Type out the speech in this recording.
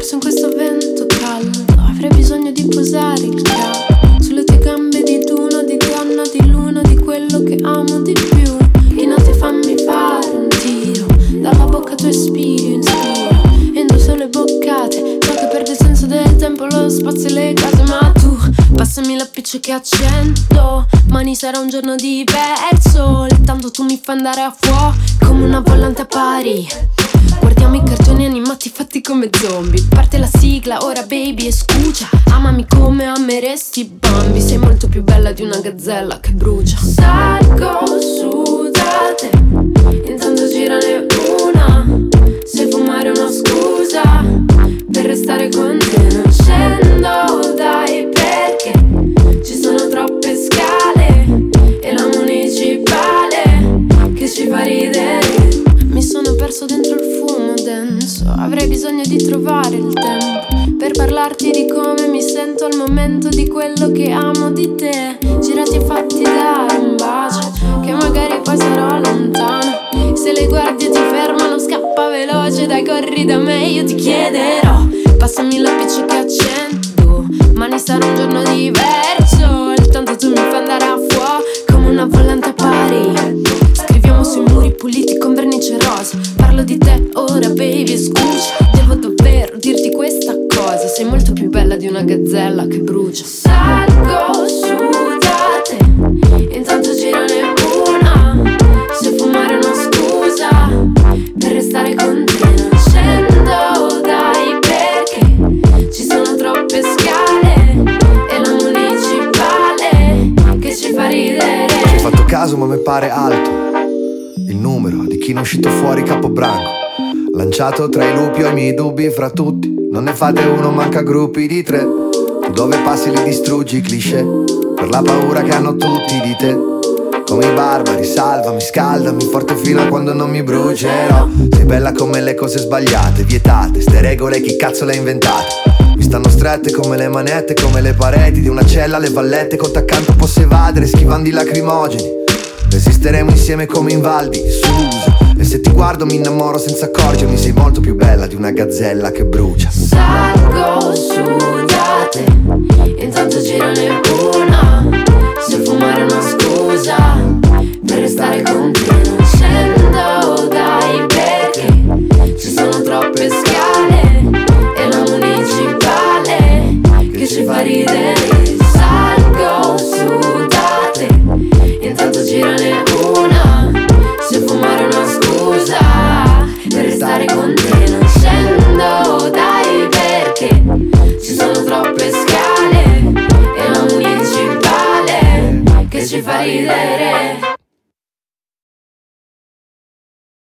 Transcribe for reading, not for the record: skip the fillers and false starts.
perso in questo vento caldo. Avrei bisogno di posare il capo sulle tue gambe, di d'uno, di donna, di luna, di quello che amo di più. Di notte fammi fare un tiro, dalla bocca tu espiri, inspiro, entro solo le boccate. So che perde il senso del tempo, lo spazio e le case, ma tu passami la piccia che accendo. Mani sarà un giorno diverso, tanto tu mi fai andare a fuoco come una volante a pari. Guardiamo i cartoni animati fatti come zombie. Parte la sigla, ora baby, e scusa. Amami come ameresti Bambi. Sei molto più bella di una gazzella che brucia. Salgo su da te, intanto girane una. Se fumare una scusa per restare con te. Non scendo dai perché ci sono troppe scale e la municipale che ci fa ridere. Mi sono perso dentro il fumo denso. Avrei bisogno di trovare il tempo per parlarti di come mi sento al momento, di quello che amo di te. Girati e fatti dare un bacio, che magari poi sarò lontano. Se le guardie ti fermano, scappa veloce, dai corri da me, io ti chiederò. Passami la piccia che accendo, mani sarà un giorno diverso. Il tanto tu mi fai andare a fuoco come una volante a pari. Scriviamo sui muri puliti con vernice rosa. Parlo di te ora baby, scusa. Devo davvero dirti questa cosa. Sei molto più bella di una gazzella che brucia. Salgo su da te, intanto girane una. Se fumare una scusa per restare con te. Non scendo dai perché ci sono troppe scale e la municipale che ci fa ridere. Ci ho fatto caso ma mi pare alto il numero di chi non è uscito fuori capobranco, lanciato tra i lupi ho i miei dubbi fra tutti. Non ne fate uno, manca gruppi di tre. Tu dove passi li distruggi i cliché per la paura che hanno tutti di te. Come i barbari, salvami, scaldami forte fino a quando non mi brucerò. Sei bella come le cose sbagliate, vietate. Ste regole chi cazzo le ha inventate? Mi stanno strette come le manette, come le pareti di una cella, le vallette con t'accanto posso evadere schivando i lacrimogeni. Resisteremo insieme come in Valdi, Susa. E se ti guardo mi innamoro senza accorgermi. Sei molto più bella di una gazzella che brucia. Salgo su da te, intanto girane una. Se fumare una scusa per restare con te. Non scendo dai perché ci sono troppe scale e la municipale che ci fa ridere. Salgo su da te, intanto girane una. Se fumare una scusa per restare con te. Non scendo dai perché ci sono troppe scale e la municipale che ci fa ridere.